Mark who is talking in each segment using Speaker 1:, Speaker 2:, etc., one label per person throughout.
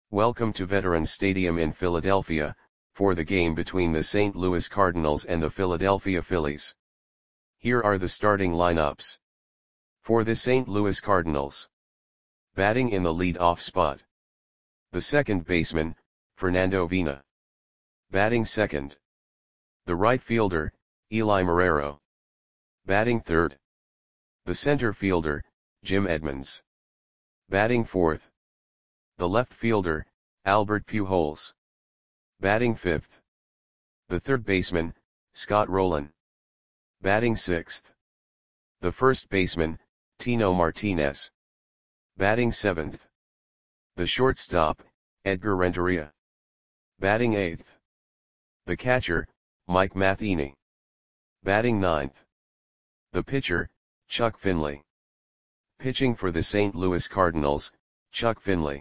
Speaker 1: Welcome to Veterans Stadium in Philadelphia, for the game between the St. Louis Cardinals and the Philadelphia Phillies. Here are the starting lineups. For the St. Louis Cardinals. Batting in the lead-off spot. The second baseman, Fernando Vina. Batting second. The right fielder, Eli Marrero. Batting third. The center fielder, Jim Edmonds. Batting fourth. The left fielder, Albert Pujols. Batting fifth. The third baseman, Scott Rolen. Batting sixth. The first baseman, Tino Martinez. Batting seventh. The shortstop, Edgar Renteria. Batting eighth. The catcher, Mike Matheny. Batting ninth. The pitcher, Chuck Finley. Pitching for the St. Louis Cardinals, Chuck Finley.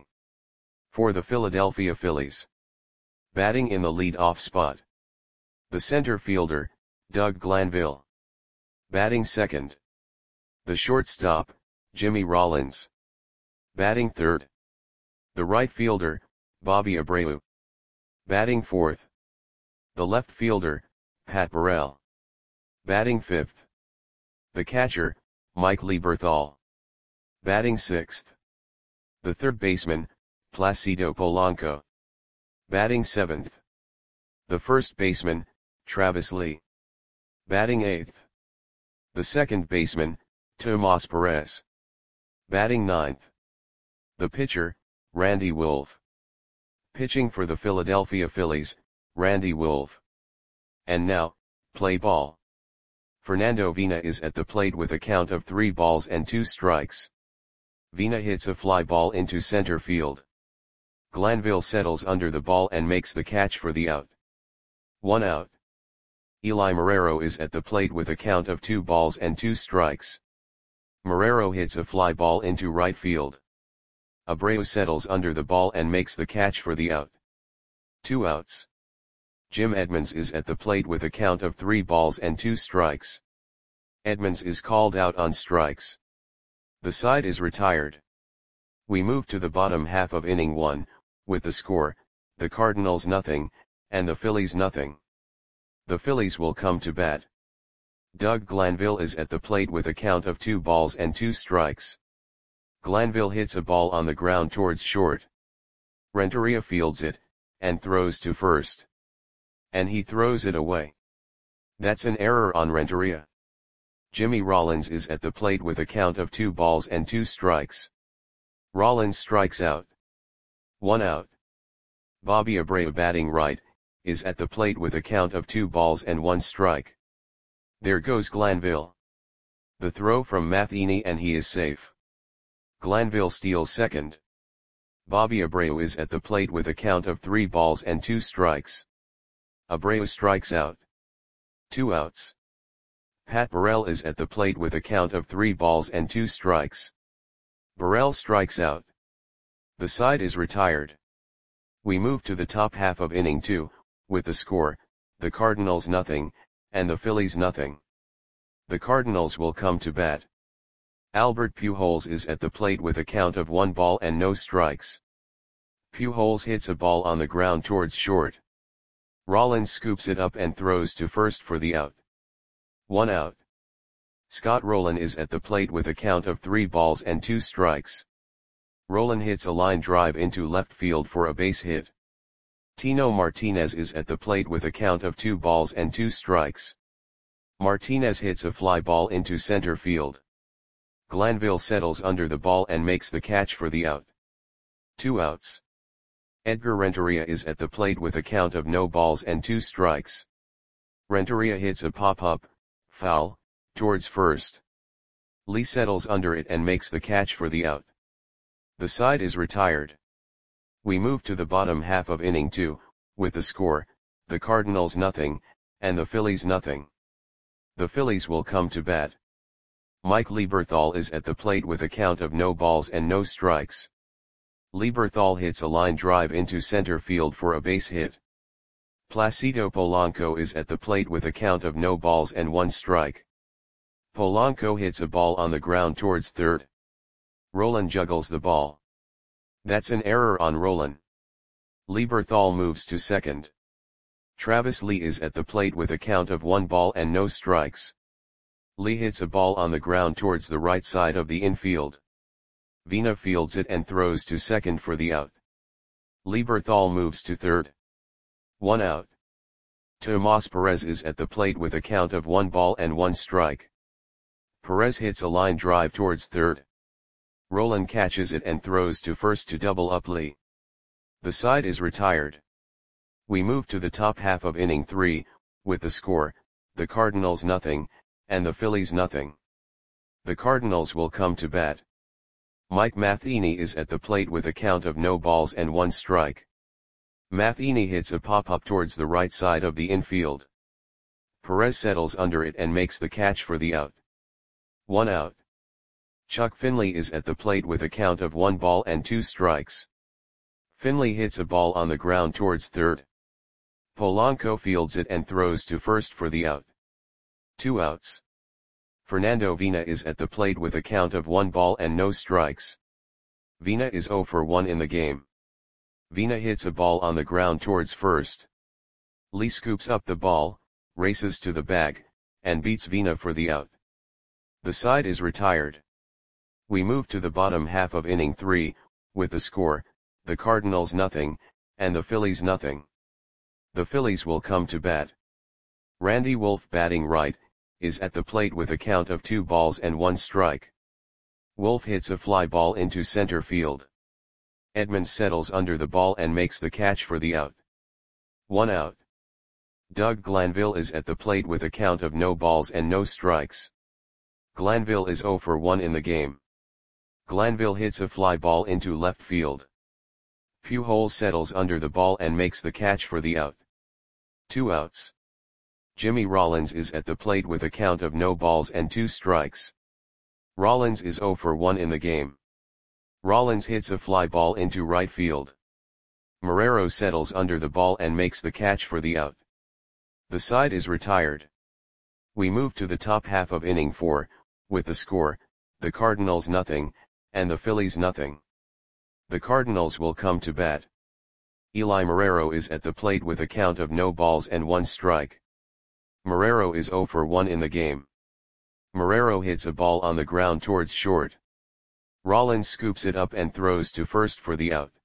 Speaker 1: For the Philadelphia Phillies. Batting in the lead-off spot. The center fielder, Doug Glanville. Batting second. The shortstop, Jimmy Rollins. Batting third. The right fielder, Bobby Abreu. Batting fourth. The left fielder, Pat Burrell. Batting fifth. The catcher, Mike Lieberthal. Batting sixth. The third baseman, Placido Polanco. Batting seventh. The first baseman, Travis Lee. Batting eighth. The second baseman, Tomas Perez. Batting ninth. The pitcher, Randy Wolf. Pitching for the Philadelphia Phillies, Randy Wolf. And now, play ball. Fernando Vina is at the plate with a count of 3 balls and 2 strikes. Vina hits a fly ball into center field. Glanville settles under the ball and makes the catch for the out. 1 out. Eli Marrero is at the plate with a count of 2 balls and 2 strikes. Marrero hits a fly ball into right field. Abreu settles under the ball and makes the catch for the out. 2 outs. Jim Edmonds is at the plate with a count of 3 balls and 2 strikes. Edmonds is called out on strikes. The side is retired. We move to the bottom half of inning 1, with the score, the Cardinals nothing, and the Phillies nothing. The Phillies will come to bat. Doug Glanville is at the plate with a count of 2 balls and 2 strikes. Glanville hits a ball on the ground towards short. Renteria fields it, and throws to first. And he throws it away. That's an error on Renteria. Jimmy Rollins is at the plate with a count of 2 balls and 2 strikes. Rollins strikes out. 1 out. Bobby Abreu batting right, is at the plate with a count of 2 balls and 1 strike. There goes Glanville. The throw from Matheny and he is safe. Glanville steals second. Bobby Abreu is at the plate with a count of 3 balls and 2 strikes. Abreu strikes out. 2 outs. Pat Burrell is at the plate with a count of 3 balls and 2 strikes. Burrell strikes out. The side is retired. We move to the top half of inning 2, with the score, the Cardinals nothing, and the Phillies nothing. The Cardinals will come to bat. Albert Pujols is at the plate with a count of 1 ball and no strikes. Pujols hits a ball on the ground towards short. Rollins scoops it up and throws to first for the out. 1 out. Scott Rolen is at the plate with a count of 3 balls and 2 strikes. Rolen hits a line drive into left field for a base hit. Tino Martinez is at the plate with a count of 2 balls and 2 strikes. Martinez hits a fly ball into center field. Glanville settles under the ball and makes the catch for the out. 2 outs. Edgar Renteria is at the plate with a count of no balls and 2 strikes. Renteria hits a pop-up, foul, towards first. Lee settles under it and makes the catch for the out. The side is retired. We move to the bottom half of inning 2, with the score, the Cardinals nothing, and the Phillies nothing. The Phillies will come to bat. Mike Lieberthal is at the plate with a count of no balls and no strikes. Lieberthal hits a line drive into center field for a base hit. Placido Polanco is at the plate with a count of no balls and 1 strike. Polanco hits a ball on the ground towards third. Rolen juggles the ball. That's an error on Rolen. Lieberthal moves to second. Travis Lee is at the plate with a count of 1 ball and no strikes. Lee hits a ball on the ground towards the right side of the infield. Vina fields it and throws to second for the out. Lieberthal moves to third. 1 out. Tomas Perez is at the plate with a count of 1 ball and 1 strike. Perez hits a line drive towards third. Roland catches it and throws to first to double up Lee. The side is retired. We move to the top half of inning 3, with the score, the Cardinals nothing, and the Phillies nothing. The Cardinals will come to bat. Mike Matheny is at the plate with a count of no balls and 1 strike. Matheny hits a pop-up towards the right side of the infield. Perez settles under it and makes the catch for the out. 1 out. Chuck Finley is at the plate with a count of 1 ball and 2 strikes. Finley hits a ball on the ground towards third. Polanco fields it and throws to first for the out. 2 outs. Fernando Vina is at the plate with a count of 1 ball and no strikes. Vina is 0 for 1 in the game. Vina hits a ball on the ground towards first. Lee scoops up the ball, races to the bag, and beats Vina for the out. The side is retired. We move to the bottom half of inning 3, with the score, the Cardinals nothing, and the Phillies nothing. The Phillies will come to bat. Randy Wolf batting right, is at the plate with a count of 2 balls and 1 strike. Wolf hits a fly ball into center field. Edmonds settles under the ball and makes the catch for the out. 1 out. Doug Glanville is at the plate with a count of no balls and no strikes. Glanville is 0 for 1 in the game. Glanville hits a fly ball into left field. Pujols settles under the ball and makes the catch for the out. 2 outs. Jimmy Rollins is at the plate with a count of no balls and 2 strikes. Rollins is 0 for 1 in the game. Rollins hits a fly ball into right field. Marrero settles under the ball and makes the catch for the out. The side is retired. We move to the top half of inning 4, with the score, the Cardinals nothing, and the Phillies nothing. The Cardinals will come to bat. Eli Marrero is at the plate with a count of no balls and 1 strike. Marrero is 0 for 1 in the game. Marrero hits a ball on the ground towards short. Rollins scoops it up and throws to first for the out.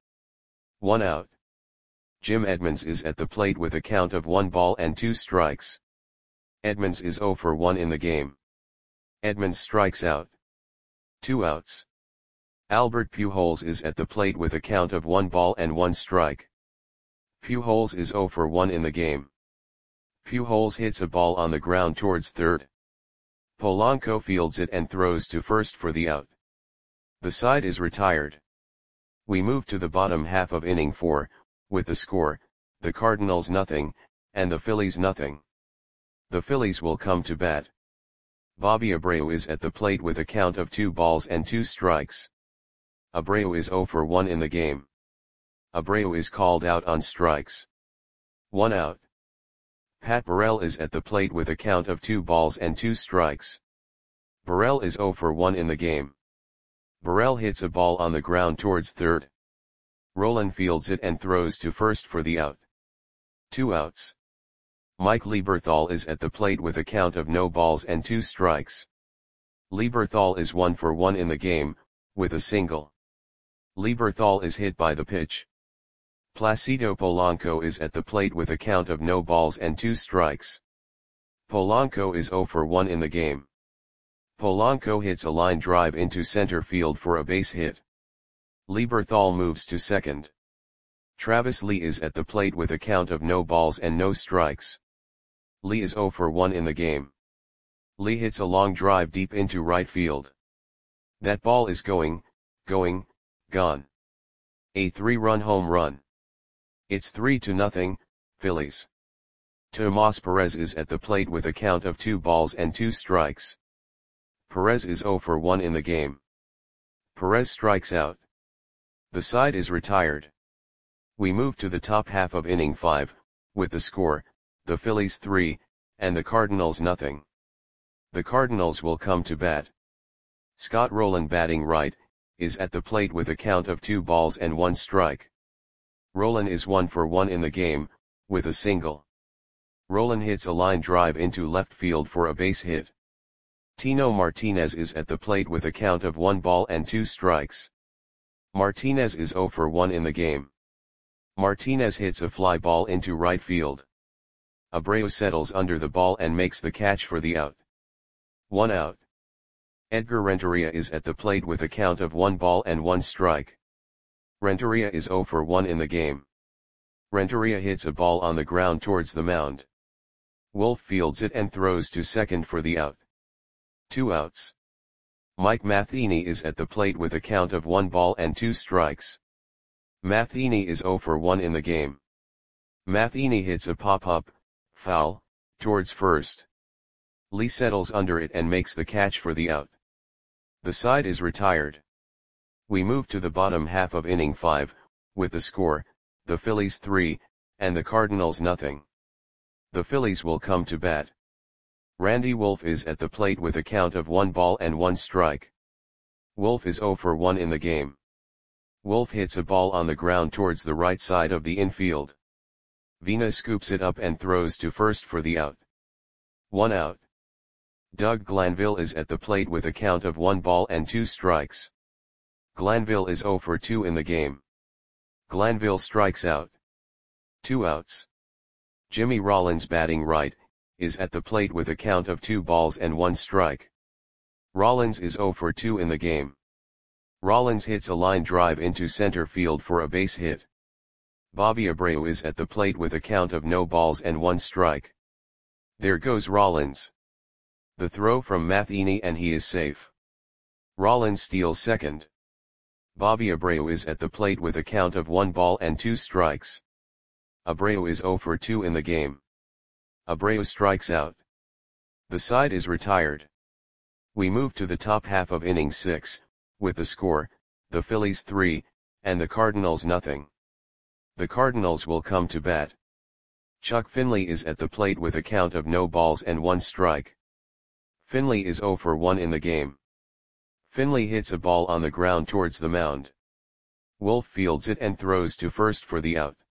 Speaker 1: 1 out. Jim Edmonds is at the plate with a count of 1 ball and 2 strikes. Edmonds is 0 for 1 in the game. Edmonds strikes out. 2 outs. Albert Pujols is at the plate with a count of 1 ball and 1 strike. Pujols is 0 for 1 in the game. Pujols hits a ball on the ground towards third. Polanco fields it and throws to first for the out. The side is retired. We move to the bottom half of inning 4, with the score, the Cardinals nothing, and the Phillies nothing. The Phillies will come to bat. Bobby Abreu is at the plate with a count of 2 balls and 2 strikes. Abreu is 0 for 1 in the game. Abreu is called out on strikes. 1 out. Pat Burrell is at the plate with a count of 2 balls and 2 strikes. Burrell is 0 for 1 in the game. Burrell hits a ball on the ground towards third. Roland fields it and throws to first for the out. 2 outs. Mike Lieberthal is at the plate with a count of no balls and 2 strikes. Lieberthal is 1 for 1 in the game, with a single. Lieberthal is hit by the pitch. Placido Polanco is at the plate with a count of no balls and 2 strikes. Polanco is 0 for 1 in the game. Polanco hits a line drive into center field for a base hit. Lieberthal moves to second. Travis Lee is at the plate with a count of no balls and no strikes. Lee is 0 for 1 in the game. Lee hits a long drive deep into right field. That ball is gone. A 3-run home run. It's 3-0, Phillies. Tomas Perez is at the plate with a count of 2 balls and 2 strikes. Perez is 0 for 1 in the game. Perez strikes out. The side is retired. We move to the top half of inning 5, with the score, the Phillies 3, and the Cardinals nothing. The Cardinals will come to bat. Scott Rolen batting right, is at the plate with a count of 2 balls and 1 strike. Rolen is 1 for 1 in the game, with a single. Rolen hits a line drive into left field for a base hit. Tino Martinez is at the plate with a count of 1 ball and 2 strikes. Martinez is 0 for 1 in the game. Martinez hits a fly ball into right field. Abreu settles under the ball and makes the catch for the out. 1 out. Edgar Renteria is at the plate with a count of 1 ball and 1 strike. Renteria is 0 for 1 in the game. Renteria hits a ball on the ground towards the mound. Wolf fields it and throws to second for the out. 2 outs. Mike Matheny is at the plate with a count of 1 ball and 2 strikes. Matheny is 0 for 1 in the game. Matheny hits a pop-up, foul, towards first. Lee settles under it and makes the catch for the out. The side is retired. We move to the bottom half of inning 5, with the score, the Phillies 3, and the Cardinals nothing. The Phillies will come to bat. Randy Wolf is at the plate with a count of 1 ball and 1 strike. Wolf is 0 for 1 in the game. Wolf hits a ball on the ground towards the right side of the infield. Vina scoops it up and throws to first for the out. 1 out. Doug Glanville is at the plate with a count of 1 ball and 2 strikes. Glanville is 0 for 2 in the game. Glanville strikes out. 2 outs. Jimmy Rollins, batting right, is at the plate with a count of 2 balls and 1 strike. Rollins is 0 for 2 in the game. Rollins hits a line drive into center field for a base hit. Bobby Abreu is at the plate with a count of no balls and 1 strike. There goes Rollins. The throw from Matheny and he is safe. Rollins steals second. Bobby Abreu is at the plate with a count of 1 ball and 2 strikes. Abreu is 0 for 2 in the game. Abreu strikes out. The side is retired. We move to the top half of inning 6, with the score, the Phillies 3, and the Cardinals nothing. The Cardinals will come to bat. Chuck Finley is at the plate with a count of no balls and 1 strike. Finley is 0 for 1 in the game. Finley hits a ball on the ground towards the mound. Wolf fields it and throws to first for the out.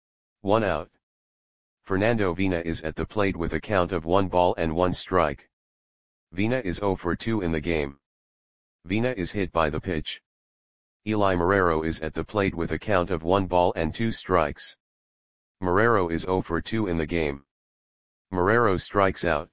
Speaker 1: 1 out. Fernando Vina is at the plate with a count of 1 ball and 1 strike. Vina is 0 for 2 in the game. Vina is hit by the pitch. Eli Marrero is at the plate with a count of 1 ball and 2 strikes. Marrero is 0 for 2 in the game. Marrero strikes out.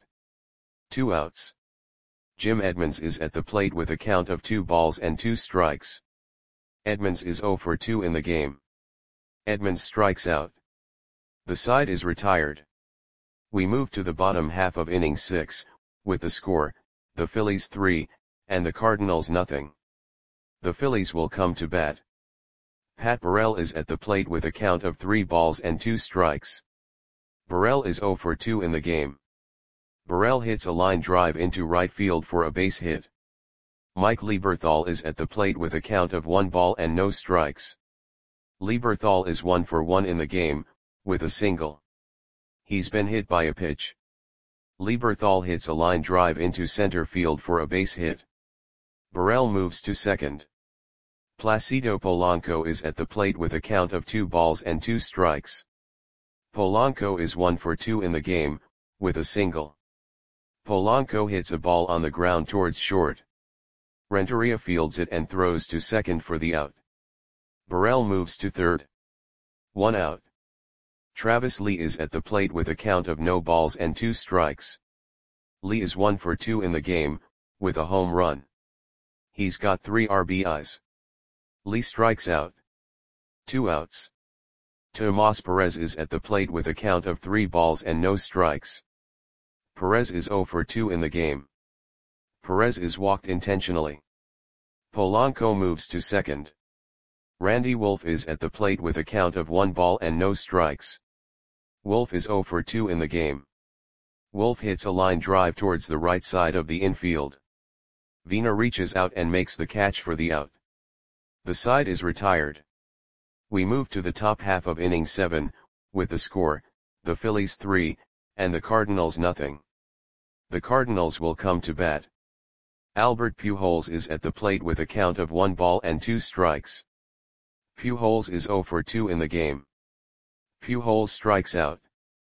Speaker 1: 2 outs. Jim Edmonds is at the plate with a count of 2 balls and 2 strikes. Edmonds is 0 for 2 in the game. Edmonds strikes out. The side is retired. We move to the bottom half of inning 6, with the score, the Phillies 3, and the Cardinals nothing. The Phillies will come to bat. Pat Burrell is at the plate with a count of 3 balls and 2 strikes. Burrell is 0 for 2 in the game. Burrell hits a line drive into right field for a base hit. Mike Lieberthal is at the plate with a count of 1 ball and no strikes. Lieberthal is 1 for 1 in the game, with a single. He's been hit by a pitch. Lieberthal hits a line drive into center field for a base hit. Burrell moves to second. Placido Polanco is at the plate with a count of 2 balls and 2 strikes. Polanco is 1 for 2 in the game, with a single. Polanco hits a ball on the ground towards short. Renteria fields it and throws to second for the out. Burrell moves to third. 1 out. Travis Lee is at the plate with a count of no balls and 2 strikes. Lee is 1 for 2 in the game, with a home run. He's got 3 RBIs. Lee strikes out. 2 outs. Tomas Perez is at the plate with a count of 3 balls and no strikes. Perez is 0 for 2 in the game. Perez is walked intentionally. Polanco moves to second. Randy Wolf is at the plate with a count of 1 ball and no strikes. Wolf is 0 for 2 in the game. Wolf hits a line drive towards the right side of the infield. Vina reaches out and makes the catch for the out. The side is retired. We move to the top half of inning 7, with the score, the Phillies 3, and the Cardinals nothing. The Cardinals will come to bat. Albert Pujols is at the plate with a count of 1 ball and 2 strikes. Pujols is 0 for 2 in the game. Pujols strikes out.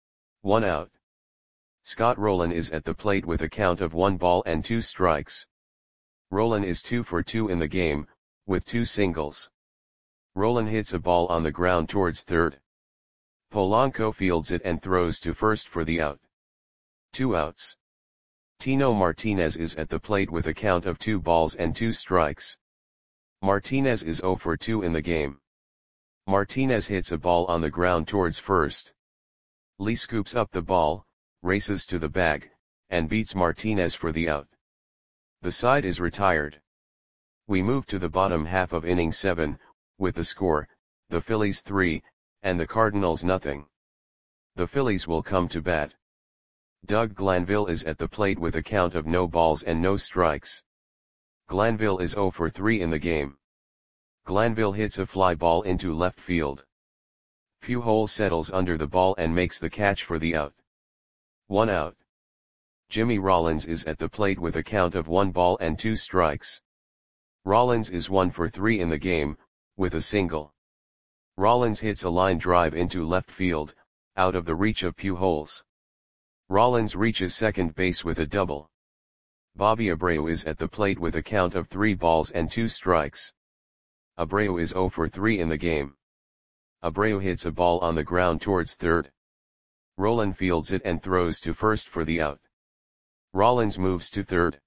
Speaker 1: 1 out. Scott Rolen is at the plate with a count of 1 ball and 2 strikes. Rolen is 2 for 2 in the game, with 2 singles. Rolen hits a ball on the ground towards third. Polanco fields it and throws to first for the out. 2 outs. Tino Martinez is at the plate with a count of 2 balls and 2 strikes. Martinez is 0 for 2 in the game. Martinez hits a ball on the ground towards first. Lee scoops up the ball, races to the bag, and beats Martinez for the out. The side is retired. We move to the bottom half of inning 7, with the score, the Phillies 3, and the Cardinals nothing. The Phillies will come to bat. Doug Glanville is at the plate with a count of no balls and no strikes. Glanville is 0 for 3 in the game. Glanville hits a fly ball into left field. Pujols settles under the ball and makes the catch for the out. 1 out. Jimmy Rollins is at the plate with a count of 1 ball and 2 strikes. Rollins is 1 for 3 in the game, with a single. Rollins hits a line drive into left field, out of the reach of Pujols. Rollins reaches second base with a double. Bobby Abreu is at the plate with a count of 3 balls and 2 strikes. Abreu is 0 for 3 in the game. Abreu hits a ball on the ground towards third. Rolen fields it and throws to first for the out. Rollins moves to third.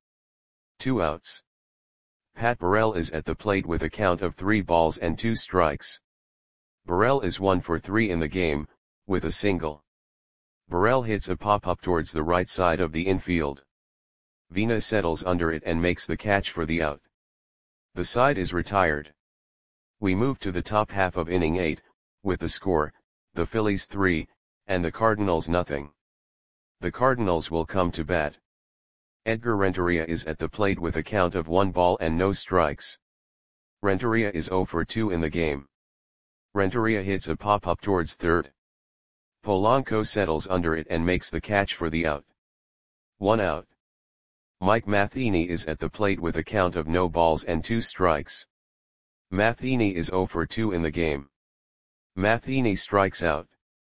Speaker 1: 2 outs. Pat Burrell is at the plate with a count of 3 balls and 2 strikes. Burrell is 1 for 3 in the game, with a single. Burrell hits a pop-up towards the right side of the infield. Vina settles under it and makes the catch for the out. The side is retired. We move to the top half of inning 8, with the score, the Phillies 3, and the Cardinals nothing. The Cardinals will come to bat. Edgar Renteria is at the plate with a count of 1 ball and no strikes. Renteria is 0 for 2 in the game. Renteria hits a pop-up towards third. Polanco settles under it and makes the catch for the out. 1 out. Mike Matheny is at the plate with a count of no balls and 2 strikes. Matheny is 0 for 2 in the game. Matheny strikes out.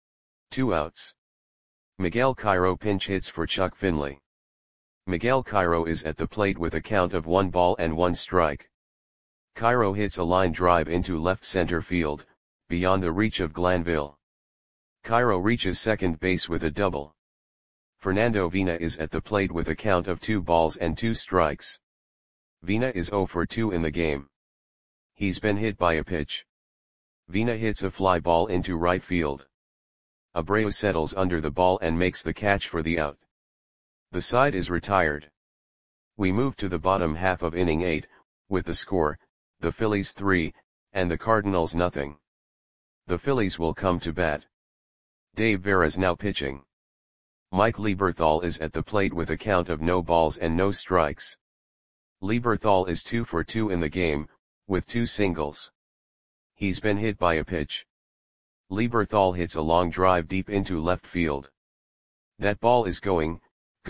Speaker 1: 2 outs. Miguel Cairo pinch hits for Chuck Finley. Miguel Cairo is at the plate with a count of 1 ball and 1 strike. Cairo hits a line drive into left center field, beyond the reach of Glanville. Cairo reaches second base with a double. Fernando Vina is at the plate with a count of 2 balls and 2 strikes. Vina is 0 for 2 in the game. He's been hit by a pitch. Vina hits a fly ball into right field. Abreu settles under the ball and makes the catch for the out. The side is retired. We move to the bottom half of inning 8, with the score, the Phillies 3, and the Cardinals nothing. The Phillies will come to bat. Dave Veras now pitching. Mike Lieberthal is at the plate with a count of no balls and no strikes. Lieberthal is 2 for 2 in the game, with 2 singles. He's been hit by a pitch. Lieberthal hits a long drive deep into left field. That ball is gone.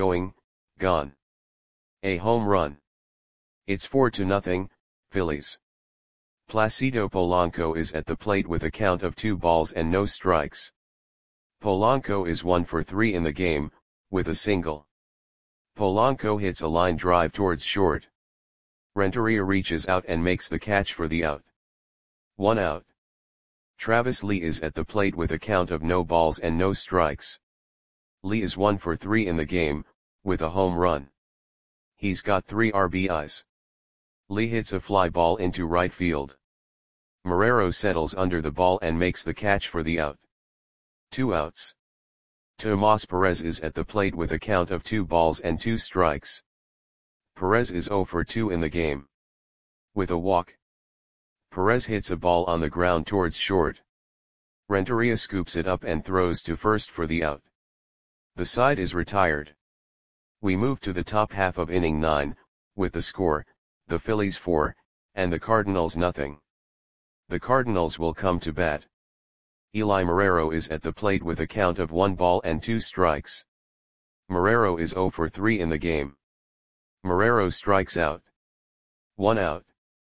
Speaker 1: A home run. It's 4-0, Phillies. Placido Polanco is at the plate with a count of 2 balls and no strikes. Polanco is 1 for 3 in the game, with a single. Polanco hits a line drive towards short. Renteria reaches out and makes the catch for the out. 1 out. Travis Lee is at the plate with a count of no balls and no strikes. Lee is 1 for 3 in the game, with a home run. He's got 3 RBIs. Lee hits a fly ball into right field. Marrero settles under the ball and makes the catch for the out. 2 outs. Tomas Perez is at the plate with a count of 2 balls and 2 strikes. Perez is 0 for 2 in the game. With a walk. Perez hits a ball on the ground towards short. Renteria scoops it up and throws to first for the out. The side is retired. We move to the top half of inning 9, with the score, the Phillies 4, and the Cardinals nothing. The Cardinals will come to bat. Eli Marrero is at the plate with a count of 1 ball and 2 strikes. Marrero is 0 for 3 in the game. Marrero strikes out. 1 out.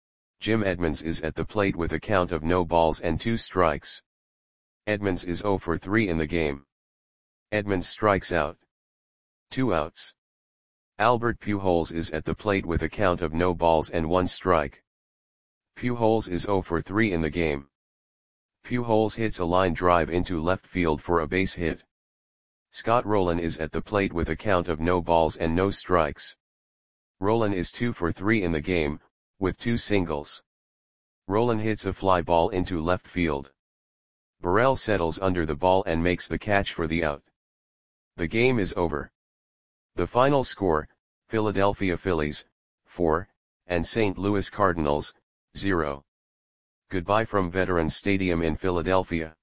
Speaker 1: Jim Edmonds is at the plate with a count of no balls and 2 strikes. Edmonds is 0 for 3 in the game. Edmonds strikes out. 2 outs. Albert Pujols is at the plate with a count of no balls and 1 strike. Pujols is 0 for 3 in the game. Pujols hits a line drive into left field for a base hit. Scott Rolen is at the plate with a count of no balls and no strikes. Rolen is 2 for 3 in the game, with 2 singles. Rolen hits a fly ball into left field. Burrell settles under the ball and makes the catch for the out. The game is over. The final score, Philadelphia Phillies, 4, and St. Louis Cardinals, 0. Goodbye from Veterans Stadium in Philadelphia.